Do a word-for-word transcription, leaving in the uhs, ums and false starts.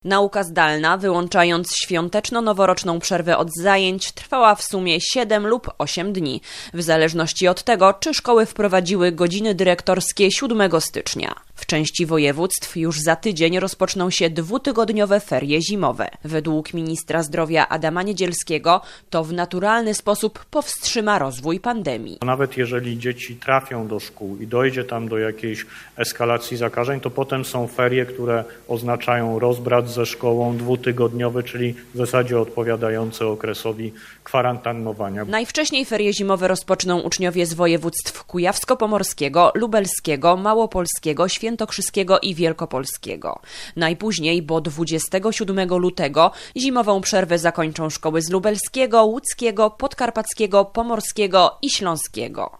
Nauka zdalna, wyłączając świąteczno-noworoczną przerwę od zajęć, trwała w sumie siedem lub osiem dni, w zależności od tego, czy szkoły wprowadziły godziny dyrektorskie siódmego stycznia. W części województw już za tydzień rozpoczną się dwutygodniowe ferie zimowe. Według ministra zdrowia Adama Niedzielskiego to w naturalny sposób powstrzyma rozwój pandemii. Nawet jeżeli dzieci trafią do szkół i dojdzie tam do jakiejś eskalacji zakażeń, to potem są ferie, które oznaczają rozbrat ze szkołą dwutygodniowy, czyli w zasadzie odpowiadający okresowi kwarantannowania. Najwcześniej ferie zimowe rozpoczną uczniowie z województw kujawsko-pomorskiego, lubelskiego, małopolskiego, świętokrzyskiego i wielkopolskiego. Najpóźniej, bo dwudziestego siódmego lutego, zimową przerwę zakończą szkoły z lubelskiego, łódzkiego, podkarpackiego, pomorskiego i śląskiego.